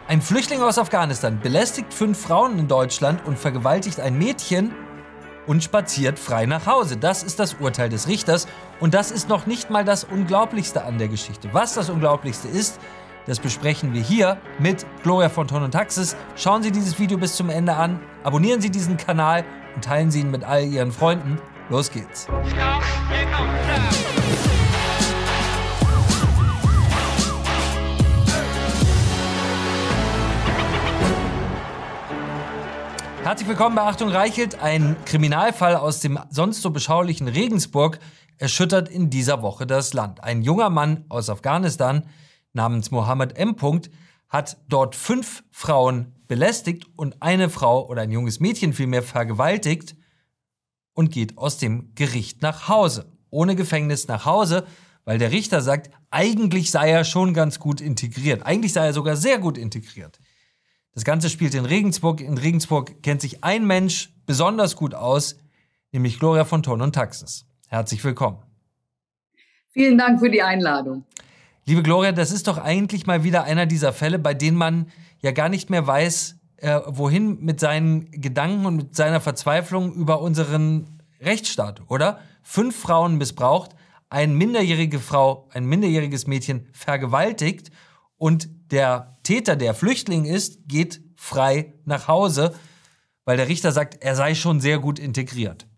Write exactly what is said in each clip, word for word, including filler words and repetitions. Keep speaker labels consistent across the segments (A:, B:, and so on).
A: Ein Flüchtling aus Afghanistan belästigt fünf Frauen in Deutschland und vergewaltigt ein Mädchen und spaziert frei nach Hause. Das ist das Urteil des Richters und das ist noch nicht mal das Unglaublichste an der Geschichte. Was das Unglaublichste ist, das besprechen wir hier mit Gloria von Thorn und Taxis. Schauen Sie dieses Video bis zum Ende an, abonnieren Sie diesen Kanal und teilen Sie ihn mit all Ihren Freunden. Los geht's. Herzlich willkommen bei Achtung Reichelt. Ein Kriminalfall aus dem sonst so beschaulichen Regensburg erschüttert in dieser Woche das Land. Ein junger Mann aus Afghanistan namens Mohammed M. hat dort fünf Frauen belästigt und eine Frau oder ein junges Mädchen vielmehr vergewaltigt und geht aus dem Gericht nach Hause. Ohne Gefängnis nach Hause, weil der Richter sagt, eigentlich sei er schon ganz gut integriert. Eigentlich sei er sogar sehr gut integriert. Das Ganze spielt in Regensburg. In Regensburg kennt sich ein Mensch besonders gut aus, nämlich Gloria von Thorn und Taxis. Herzlich willkommen.
B: Vielen Dank für die Einladung.
A: Liebe Gloria, das ist doch eigentlich mal wieder einer dieser Fälle, bei denen man ja gar nicht mehr weiß, äh, wohin mit seinen Gedanken und mit seiner Verzweiflung über unseren Rechtsstaat, oder? Fünf Frauen missbraucht, eine minderjährige Frau, ein minderjähriges Mädchen vergewaltigt und der Täter, der Flüchtling ist, geht frei nach Hause, weil der Richter sagt, er sei schon sehr gut integriert.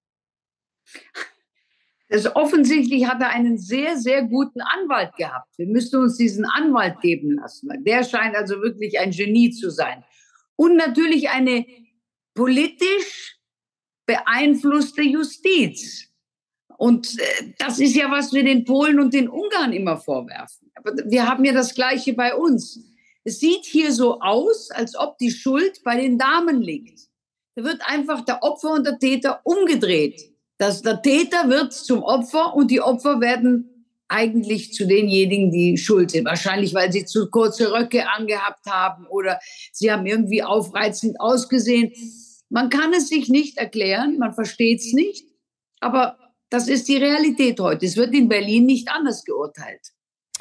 B: Also offensichtlich hat er einen sehr, sehr guten Anwalt gehabt. Wir müssten uns diesen Anwalt geben lassen. Der scheint also wirklich ein Genie zu sein. Und natürlich eine politisch beeinflusste Justiz. Und äh, das ist ja, was wir den Polen und den Ungarn immer vorwerfen. Aber wir haben ja das Gleiche bei uns. Es sieht hier so aus, als ob die Schuld bei den Damen liegt. Da wird einfach der Opfer und der Täter umgedreht. Das, der Täter wird zum Opfer und die Opfer werden eigentlich zu denjenigen, die schuld sind. Wahrscheinlich, weil sie zu kurze Röcke angehabt haben oder sie haben irgendwie aufreizend ausgesehen. Man kann es sich nicht erklären, man versteht es nicht, aber das ist die Realität heute. Es wird in Berlin nicht anders geurteilt.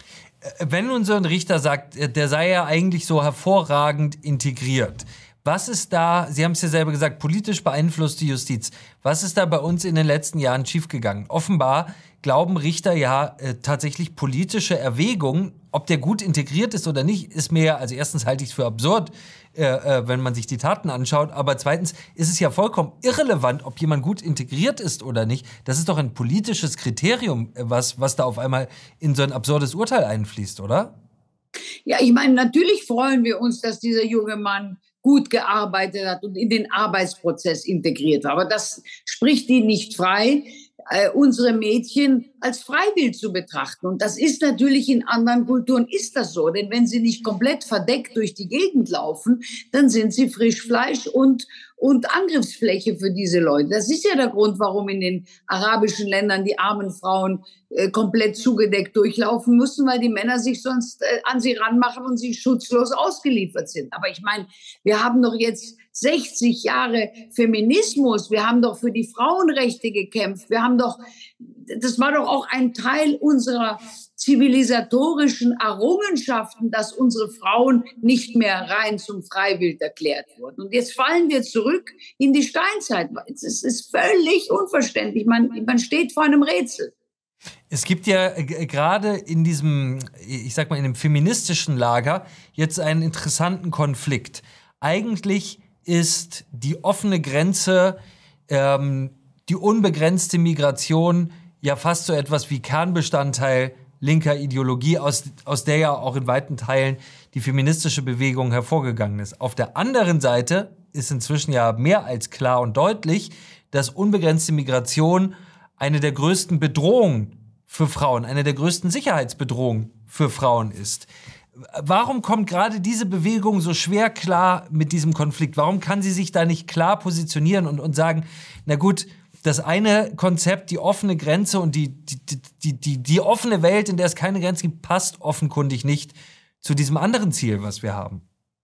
A: Wenn nun so ein Richter sagt, der sei ja eigentlich so hervorragend integriert, was ist da, Sie haben es ja selber gesagt, politisch beeinflusste Justiz, was ist da bei uns in den letzten Jahren schiefgegangen? Offenbar glauben Richter ja äh, tatsächlich politische Erwägungen, ob der gut integriert ist oder nicht, ist mir ja, also erstens halte ich es für absurd, äh, äh, wenn man sich die Taten anschaut, aber zweitens ist es ja vollkommen irrelevant, ob jemand gut integriert ist oder nicht. Das ist doch ein politisches Kriterium, was, was da auf einmal in so ein absurdes Urteil einfließt, oder?
B: Ja, ich meine, natürlich freuen wir uns, dass dieser junge Mann gut gearbeitet hat und in den Arbeitsprozess integriert war. Aber das spricht ihn nicht frei, äh, unsere Mädchen als freiwillig zu betrachten. Und das ist natürlich in anderen Kulturen ist das so. Denn wenn sie nicht komplett verdeckt durch die Gegend laufen, dann sind sie Frischfleisch und, und Angriffsfläche für diese Leute. Das ist ja der Grund, warum in den arabischen Ländern die armen Frauen äh, komplett zugedeckt durchlaufen müssen, weil die Männer sich sonst äh, an sie ranmachen und sie schutzlos ausgeliefert sind. Aber ich meine, wir haben doch jetzt sechzig Jahre Feminismus. Wir haben doch für die Frauenrechte gekämpft. Wir haben doch, das war doch auch ein Teil unserer zivilisatorischen Errungenschaften, dass unsere Frauen nicht mehr rein zum Freiwild erklärt wurden. Und jetzt fallen wir zurück in die Steinzeit. Es ist völlig unverständlich. Man, man steht vor einem Rätsel.
A: Es gibt ja gerade in diesem, ich sag mal, in dem feministischen Lager jetzt einen interessanten Konflikt. Eigentlich ist die offene Grenze, ähm, die unbegrenzte Migration ja fast so etwas wie Kernbestandteil linker Ideologie, aus, aus der ja auch in weiten Teilen die feministische Bewegung hervorgegangen ist. Auf der anderen Seite ist inzwischen ja mehr als klar und deutlich, dass unbegrenzte Migration eine der größten Bedrohungen für Frauen, eine der größten Sicherheitsbedrohungen für Frauen ist. Warum kommt gerade diese Bewegung so schwer klar mit diesem Konflikt? Warum kann sie sich da nicht klar positionieren und, und sagen, na gut, das eine Konzept, die offene Grenze und die, die, die, die, die offene Welt, in der es keine Grenzen gibt, passt offenkundig nicht zu diesem anderen Ziel, was wir haben?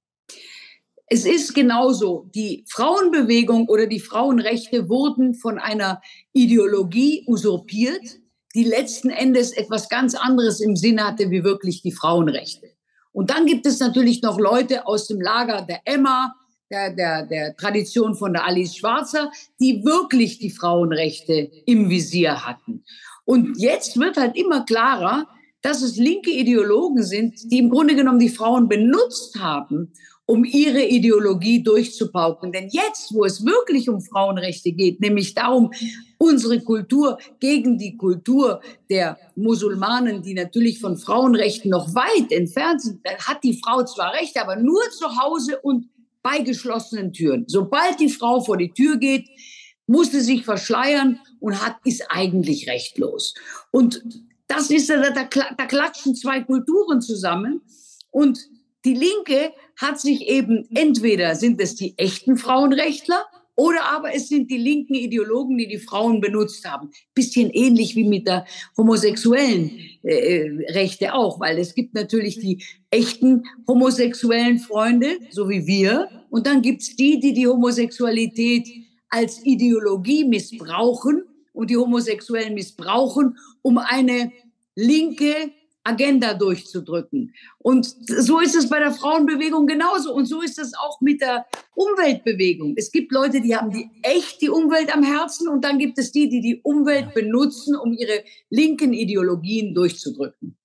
B: Es ist genauso. Die Frauenbewegung oder die Frauenrechte wurden von einer Ideologie usurpiert, die letzten Endes etwas ganz anderes im Sinn hatte wie wirklich die Frauenrechte. Und dann gibt es natürlich noch Leute aus dem Lager der Emma, der, der, der Tradition von der Alice Schwarzer, die wirklich die Frauenrechte im Visier hatten. Und jetzt wird halt immer klarer, dass es linke Ideologen sind, die im Grunde genommen die Frauen benutzt haben, um ihre Ideologie durchzupauken. Denn jetzt, wo es wirklich um Frauenrechte geht, nämlich darum, unsere Kultur gegen die Kultur der Musulmanen, die natürlich von Frauenrechten noch weit entfernt sind, dann hat die Frau zwar Rechte, aber nur zu Hause und bei geschlossenen Türen. Sobald die Frau vor die Tür geht, muss sie sich verschleiern und hat, ist eigentlich rechtlos. Und das ist, da, da, da klatschen zwei Kulturen zusammen. Und die Linke hat sich eben, entweder sind es die echten Frauenrechtler oder aber es sind die linken Ideologen, die die Frauen benutzt haben. Bisschen ähnlich wie mit der homosexuellen äh, Rechte auch, weil es gibt natürlich die echten homosexuellen Freunde, so wie wir. Und dann gibt's die, die die Homosexualität als Ideologie missbrauchen und die Homosexuellen missbrauchen, um eine linke Agenda durchzudrücken. Und so ist es bei der Frauenbewegung genauso. Und so ist es auch mit der Umweltbewegung. Es gibt Leute, die haben die echt die Umwelt am Herzen und dann gibt es die, die die Umwelt benutzen, um ihre linken Ideologien durchzudrücken.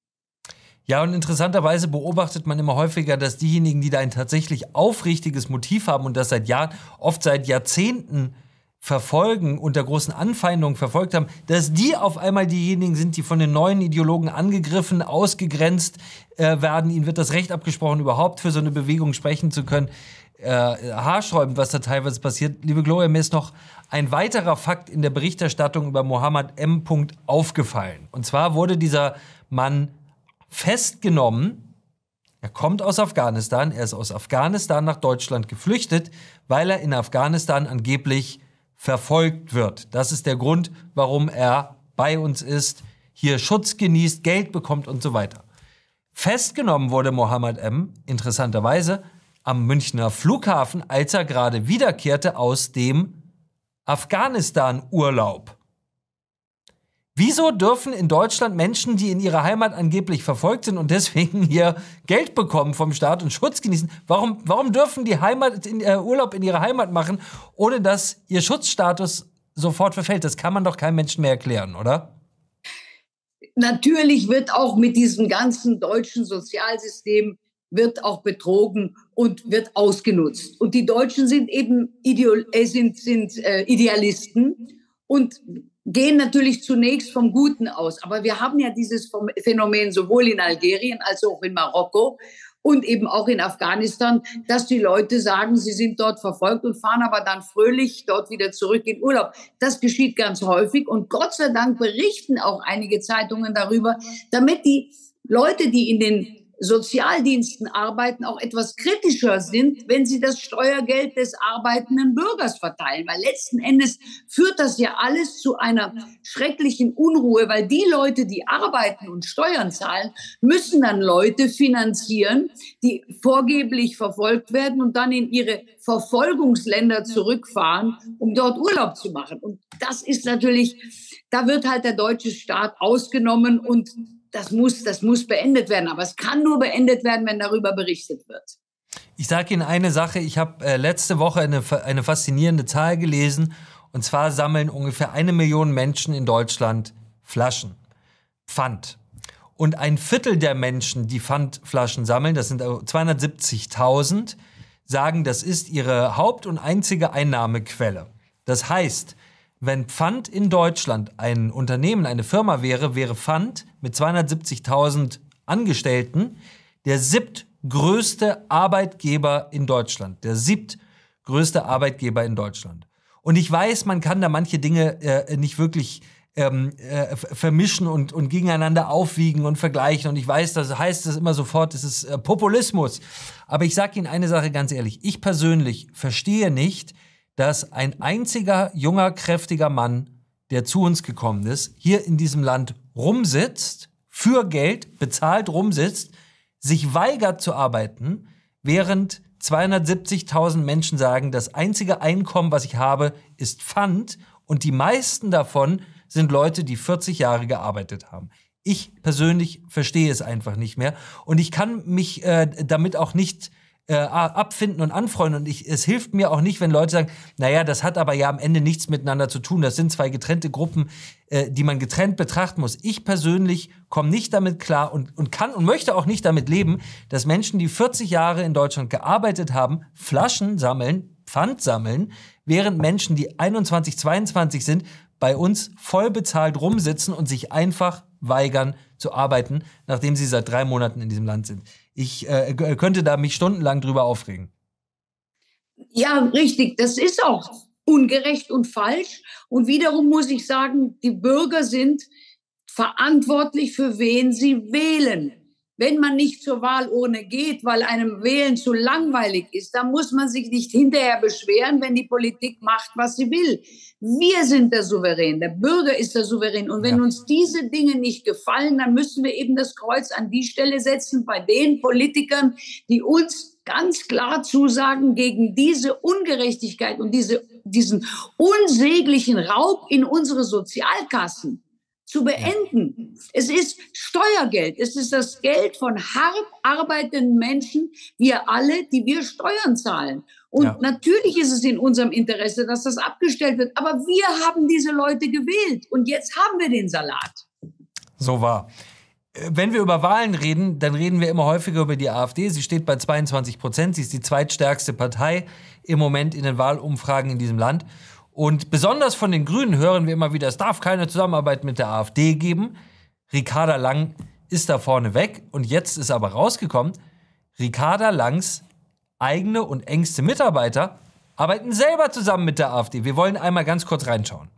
A: Ja, und interessanterweise beobachtet man immer häufiger, dass diejenigen, die da ein tatsächlich aufrichtiges Motiv haben und das seit Jahren, oft seit Jahrzehnten verfolgen, unter großen Anfeindungen verfolgt haben, dass die auf einmal diejenigen sind, die von den neuen Ideologen angegriffen, ausgegrenzt äh, werden. Ihnen wird das Recht abgesprochen, überhaupt für so eine Bewegung sprechen zu können. Äh, haarsträubend, was da teilweise passiert. Liebe Gloria, mir ist noch ein weiterer Fakt in der Berichterstattung über Mohammed M. aufgefallen. Und zwar wurde dieser Mann festgenommen. Er kommt aus Afghanistan. Er ist aus Afghanistan nach Deutschland geflüchtet, weil er in Afghanistan angeblich verfolgt wird. Das ist der Grund, warum er bei uns ist, hier Schutz genießt, Geld bekommt und so weiter. Festgenommen wurde Mohammed M. interessanterweise am Münchner Flughafen, als er gerade wiederkehrte aus dem Afghanistan-Urlaub. Wieso dürfen in Deutschland Menschen, die in ihrer Heimat angeblich verfolgt sind und deswegen hier Geld bekommen vom Staat und Schutz genießen, warum, warum dürfen die Heimat in, äh, Urlaub in ihrer Heimat machen, ohne dass ihr Schutzstatus sofort verfällt? Das kann man doch keinem Menschen mehr erklären, oder?
B: Natürlich wird auch mit diesem ganzen deutschen Sozialsystem wird auch betrogen und wird ausgenutzt. Und die Deutschen sind eben Ideal, äh, sind, sind, äh, Idealisten und gehen natürlich zunächst vom Guten aus. Aber wir haben ja dieses Phänomen sowohl in Algerien als auch in Marokko und eben auch in Afghanistan, dass die Leute sagen, sie sind dort verfolgt und fahren aber dann fröhlich dort wieder zurück in Urlaub. Das geschieht ganz häufig und Gott sei Dank berichten auch einige Zeitungen darüber, damit die Leute, die in den Sozialdiensten arbeiten, auch etwas kritischer sind, wenn sie das Steuergeld des arbeitenden Bürgers verteilen. Weil letzten Endes führt das ja alles zu einer schrecklichen Unruhe, weil die Leute, die arbeiten und Steuern zahlen, müssen dann Leute finanzieren, die vorgeblich verfolgt werden und dann in ihre Verfolgungsländer zurückfahren, um dort Urlaub zu machen. Und das ist natürlich, da wird halt der deutsche Staat ausgenommen und Das muss, das muss beendet werden. Aber es kann nur beendet werden, wenn darüber berichtet wird.
A: Ich sage Ihnen eine Sache. Ich habe äh, letzte Woche eine, eine faszinierende Zahl gelesen. Und zwar sammeln ungefähr eine Million Menschen in Deutschland Flaschen. Pfand. Und ein Viertel der Menschen, die Pfandflaschen sammeln, das sind zweihundertsiebzigtausend, sagen, das ist ihre Haupt- und einzige Einnahmequelle. Das heißt, wenn Pfand in Deutschland ein Unternehmen, eine Firma wäre, wäre Pfand mit zweihundertsiebzigtausend Angestellten der siebtgrößte Arbeitgeber in Deutschland. Der siebtgrößte Arbeitgeber in Deutschland. Und ich weiß, man kann da manche Dinge äh, nicht wirklich ähm, äh, vermischen und, und gegeneinander aufwiegen und vergleichen. Und ich weiß, das heißt das immer sofort, das ist äh, Populismus. Aber ich sage Ihnen eine Sache ganz ehrlich. Ich persönlich verstehe nicht, dass ein einziger junger, kräftiger Mann, der zu uns gekommen ist, hier in diesem Land rumsitzt, für Geld bezahlt rumsitzt, sich weigert zu arbeiten, während zweihundertsiebzigtausend Menschen sagen, das einzige Einkommen, was ich habe, ist Pfand und die meisten davon sind Leute, die vierzig Jahre gearbeitet haben. Ich persönlich verstehe es einfach nicht mehr. Und ich kann mich äh, damit auch nicht äh, abfinden und anfreunden. Und ich, es hilft mir auch nicht, wenn Leute sagen, naja, das hat aber ja am Ende nichts miteinander zu tun. Das sind zwei getrennte Gruppen, äh, die man getrennt betrachten muss. Ich persönlich komme nicht damit klar und, und kann und möchte auch nicht damit leben, dass Menschen, die vierzig Jahre in Deutschland gearbeitet haben, Flaschen sammeln, Pfand sammeln, während Menschen, die einundzwanzig, zweiundzwanzig sind, bei uns voll bezahlt rumsitzen und sich einfach weigern zu arbeiten, nachdem sie seit drei Monaten in diesem Land sind. Ich äh, könnte da mich stundenlang drüber aufregen.
B: Ja, richtig. Das ist auch ungerecht und falsch. Und wiederum muss ich sagen, die Bürger sind verantwortlich, für wen sie wählen. Wenn man nicht zur Wahlurne geht, weil einem Wählen zu langweilig ist, dann muss man sich nicht hinterher beschweren, wenn die Politik macht, was sie will. Wir sind der Souverän, der Bürger ist der Souverän. Und wenn ja. uns diese Dinge nicht gefallen, dann müssen wir eben das Kreuz an die Stelle setzen bei den Politikern, die uns ganz klar zusagen, gegen diese Ungerechtigkeit und diese, diesen unsäglichen Raub in unsere Sozialkassen zu beenden. Ja. Es ist Steuergeld. Es ist das Geld von hart arbeitenden Menschen, wir alle, die wir Steuern zahlen. Und ja. natürlich ist es in unserem Interesse, dass das abgestellt wird. Aber wir haben diese Leute gewählt. Und jetzt haben wir den Salat.
A: So war. Wenn wir über Wahlen reden, dann reden wir immer häufiger über die AfD. Sie steht bei zweiundzwanzig Prozent. Sie ist die zweitstärkste Partei im Moment in den Wahlumfragen in diesem Land. Und besonders von den Grünen hören wir immer wieder, es darf keine Zusammenarbeit mit der AfD geben. Ricarda Lang ist da vorne weg. Und jetzt ist aber rausgekommen, Ricarda Langs eigene und engste Mitarbeiter arbeiten selber zusammen mit der AfD. Wir wollen einmal ganz kurz reinschauen.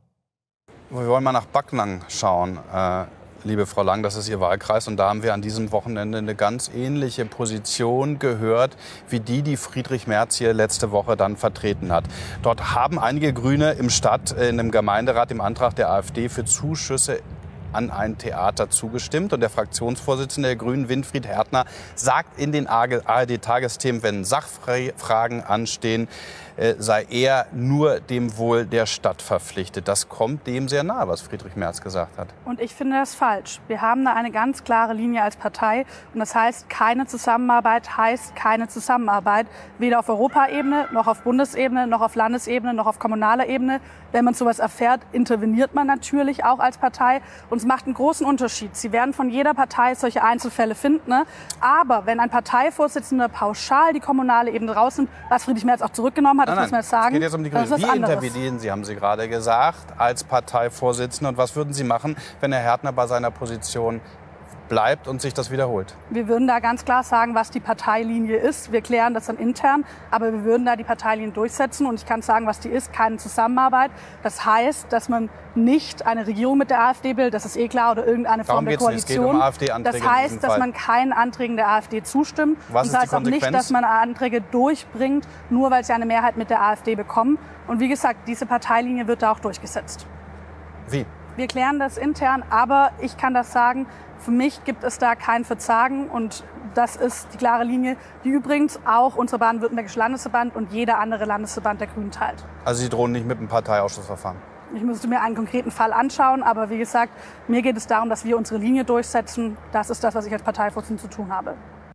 C: Wir wollen mal nach Backnang schauen, äh, liebe Frau Lang, das ist Ihr Wahlkreis. Und da haben wir an diesem Wochenende eine ganz ähnliche Position gehört, wie die, die Friedrich Merz hier letzte Woche dann vertreten hat. Dort haben einige Grüne im Stadt, in einem Gemeinderat, im Antrag der AfD für Zuschüsse an ein Theater zugestimmt. Und der Fraktionsvorsitzende der Grünen, Winfried Härtner, sagt in den A R D-Tagesthemen, wenn Sachfragen anstehen, sei er nur dem Wohl der Stadt verpflichtet. Das kommt dem sehr nahe, was Friedrich Merz gesagt hat.
D: Und ich finde das falsch. Wir haben da eine ganz klare Linie als Partei. Und das heißt, keine Zusammenarbeit heißt keine Zusammenarbeit. Weder auf Europaebene, noch auf Bundesebene, noch auf Landesebene, noch auf kommunaler Ebene. Wenn man sowas erfährt, interveniert man natürlich auch als Partei. Und es macht einen großen Unterschied. Sie werden von jeder Partei solche Einzelfälle finden. Ne? Aber wenn ein Parteivorsitzender pauschal die kommunale Ebene rausnimmt, was Friedrich Merz auch zurückgenommen hat,
C: Nein,
D: das muss man jetzt sagen.
C: Es geht jetzt um die Grünen. Wie intervenieren Sie, haben Sie gerade gesagt, als Parteivorsitzender? Und was würden Sie machen, wenn Herr Härtner bei seiner Position bleibt und sich das wiederholt?
D: Wir würden da ganz klar sagen, was die Parteilinie ist. Wir klären das dann intern, aber wir würden da die Parteilinie durchsetzen. Und ich kann sagen, was die ist, keine Zusammenarbeit. Das heißt, dass man nicht eine Regierung mit der AfD bildet, das ist eh klar, oder irgendeine Form der Koalition.
C: Um AfD-Anträge
D: das heißt, dass man keinen Anträgen der AfD zustimmt.
C: Was
D: und das heißt auch nicht, dass man Anträge durchbringt, nur weil sie eine Mehrheit mit der AfD bekommen. Und wie gesagt, diese Parteilinie wird da auch durchgesetzt.
C: Wie?
D: Wir klären das intern, aber ich kann das sagen, für mich gibt es da kein Verzagen und das ist die klare Linie, die übrigens auch unsere baden-württembergische Landesverband und jeder andere Landesverband der Grünen teilt.
C: Also Sie drohen nicht mit einem Parteiausschussverfahren?
D: Ich müsste mir einen konkreten Fall anschauen, aber wie gesagt, mir geht es darum, dass wir unsere Linie durchsetzen. Das ist das, was ich als Parteivorsitzende zu tun habe.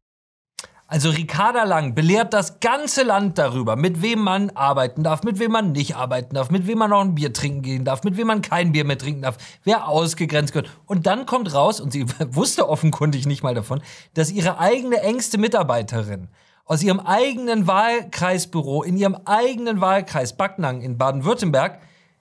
A: Also Ricarda Lang belehrt das ganze Land darüber, mit wem man arbeiten darf, mit wem man nicht arbeiten darf, mit wem man noch ein Bier trinken gehen darf, mit wem man kein Bier mehr trinken darf, wer ausgegrenzt wird. Und dann kommt raus, und sie wusste offenkundig nicht mal davon, dass ihre eigene engste Mitarbeiterin aus ihrem eigenen Wahlkreisbüro, in ihrem eigenen Wahlkreis Backnang in Baden-Württemberg,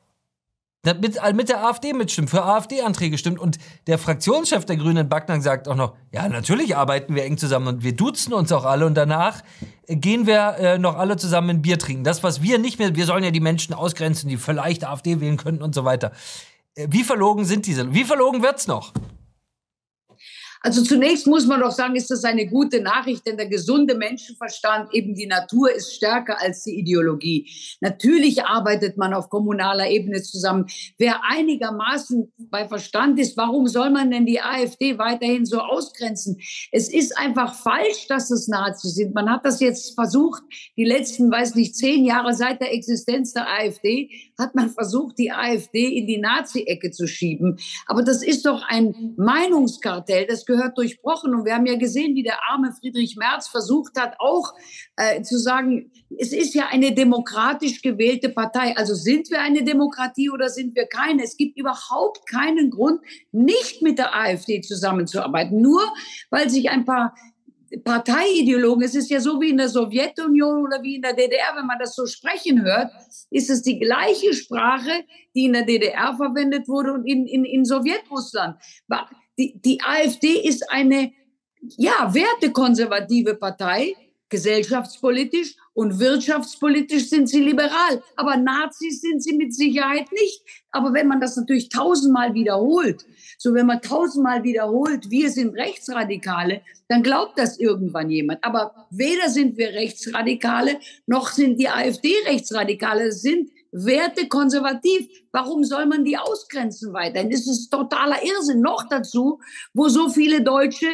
A: mit, mit der AfD mitstimmt, für AfD-Anträge stimmt. Und der Fraktionschef der Grünen in Backnang sagt auch noch, ja, natürlich arbeiten wir eng zusammen und wir duzen uns auch alle und danach gehen wir äh, noch alle zusammen ein Bier trinken. Das, was wir nicht mehr, wir sollen ja die Menschen ausgrenzen, die vielleicht AfD wählen könnten und so weiter. Äh, wie verlogen sind diese? Wie verlogen wird's noch?
B: Also zunächst muss man doch sagen, ist das eine gute Nachricht, denn der gesunde Menschenverstand, eben die Natur, ist stärker als die Ideologie. Natürlich arbeitet man auf kommunaler Ebene zusammen. Wer einigermaßen bei Verstand ist, warum soll man denn die AfD weiterhin so ausgrenzen? Es ist einfach falsch, dass es Nazis sind. Man hat das jetzt versucht, die letzten, weiß nicht, zehn Jahre seit der Existenz der AfD, hat man versucht, die AfD in die Nazi-Ecke zu schieben. Aber das ist doch ein Meinungskartell, das gehört durchbrochen. Und wir haben ja gesehen, wie der arme Friedrich Merz versucht hat, auch äh, zu sagen, es ist ja eine demokratisch gewählte Partei. Also sind wir eine Demokratie oder sind wir keine? Es gibt überhaupt keinen Grund, nicht mit der AfD zusammenzuarbeiten. Nur weil sich ein paar Parteiideologen, es ist ja so wie in der Sowjetunion oder wie in der D D R, wenn man das so sprechen hört, ist es die gleiche Sprache, die in der D D R verwendet wurde und in, in, in Sowjetrussland. Die, die AfD ist eine, ja, wertekonservative Partei, gesellschaftspolitisch und wirtschaftspolitisch sind sie liberal. Aber Nazis sind sie mit Sicherheit nicht. Aber wenn man das natürlich tausendmal wiederholt, so wenn man tausendmal wiederholt, wir sind Rechtsradikale, dann glaubt das irgendwann jemand. Aber weder sind wir Rechtsradikale, noch sind die AfD Rechtsradikale. Es sind Werte konservativ. Warum soll man die ausgrenzen weiterhin? Das ist totaler Irrsinn. Noch dazu, wo so viele Deutsche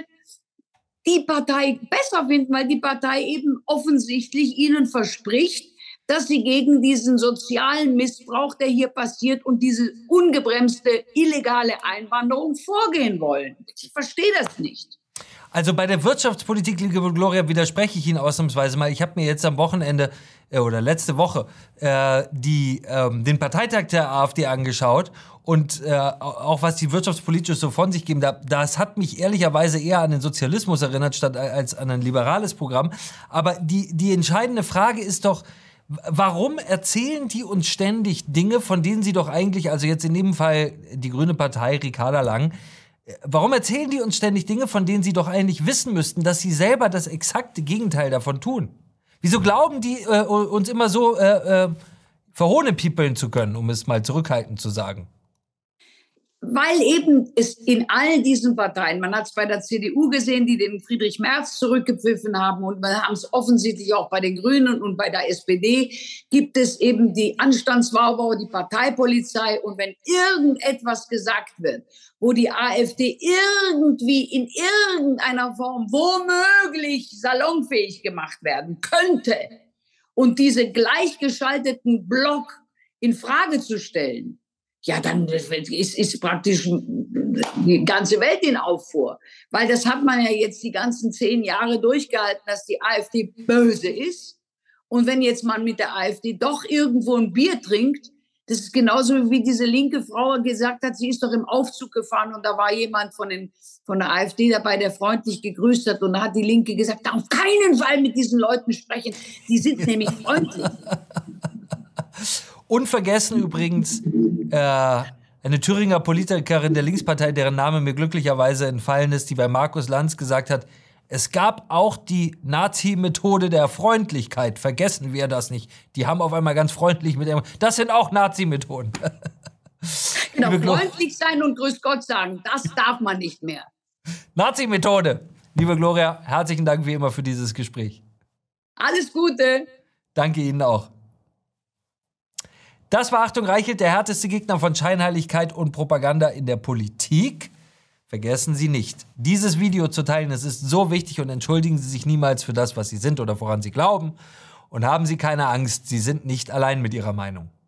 B: die Partei besser finden, weil die Partei eben offensichtlich ihnen verspricht, dass sie gegen diesen sozialen Missbrauch, der hier passiert, und diese ungebremste illegale Einwanderung vorgehen wollen. Ich verstehe das nicht.
A: Also bei der Wirtschaftspolitik, liebe Gloria, widerspreche ich Ihnen ausnahmsweise mal. Ich habe mir jetzt am Wochenende äh, oder letzte Woche äh, die, ähm, den Parteitag der AfD angeschaut und äh, auch was die wirtschaftspolitisch so von sich geben. Da, das hat mich ehrlicherweise eher an den Sozialismus erinnert, statt als an ein liberales Programm. Aber die, die entscheidende Frage ist doch, warum erzählen die uns ständig Dinge, von denen sie doch eigentlich, also jetzt in dem Fall die Grüne Partei, Ricarda Lang, warum erzählen die uns ständig Dinge, von denen sie doch eigentlich wissen müssten, dass sie selber das exakte Gegenteil davon tun? Wieso glauben die, äh, uns immer so äh, äh, verhohnepiepeln zu können, um es mal zurückhaltend zu sagen?
B: Weil eben es in all diesen Parteien, man hat es bei der C D U gesehen, die den Friedrich Merz zurückgepfiffen haben, und wir haben es offensichtlich auch bei den Grünen und bei der S P D, gibt es eben die Anstandswauber, die Parteipolizei. Und wenn irgendetwas gesagt wird, wo die AfD irgendwie in irgendeiner Form womöglich salonfähig gemacht werden könnte, und diese gleichgeschalteten Block in Frage zu stellen, ja, dann ist, ist praktisch die ganze Welt in Aufruhr. Weil das hat man ja jetzt die ganzen zehn Jahre durchgehalten, dass die AfD böse ist. Und wenn jetzt man mit der AfD doch irgendwo ein Bier trinkt, das ist genauso wie diese linke Frau gesagt hat, sie ist doch im Aufzug gefahren und da war jemand von, den, von der AfD dabei, der freundlich gegrüßt hat. Und da hat die Linke gesagt, auf keinen Fall mit diesen Leuten sprechen, die sind nämlich freundlich.
A: Unvergessen übrigens äh, eine Thüringer Politikerin der Linkspartei, deren Name mir glücklicherweise entfallen ist, die bei Markus Lanz gesagt hat, es gab auch die Nazi-Methode der Freundlichkeit. Vergessen wir das nicht. Die haben auf einmal ganz freundlich mit dem... Das sind auch Nazi-Methoden.
B: Genau, freundlich sein und Grüß Gott sagen, das darf man nicht mehr.
A: Nazi-Methode. Liebe Gloria, herzlichen Dank wie immer für dieses Gespräch.
B: Alles Gute.
A: Danke Ihnen auch. Das war Achtung Reichelt, der härteste Gegner von Scheinheiligkeit und Propaganda in der Politik. Vergessen Sie nicht, dieses Video zu teilen. Es ist so wichtig und entschuldigen Sie sich niemals für das, was Sie sind oder woran Sie glauben. Und haben Sie keine Angst, Sie sind nicht allein mit Ihrer Meinung.